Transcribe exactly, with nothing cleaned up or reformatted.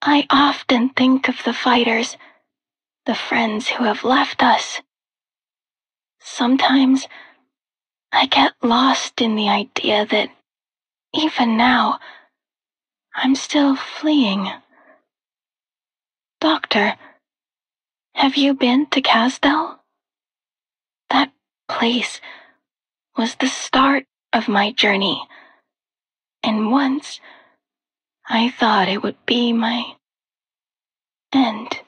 I often think of the fighters, the friends who have left us. Sometimes I get lost in the idea that even now, I'm still fleeing. Doctor, have you been to Casdell? That place was the start of my journey, and once I thought it would be my end.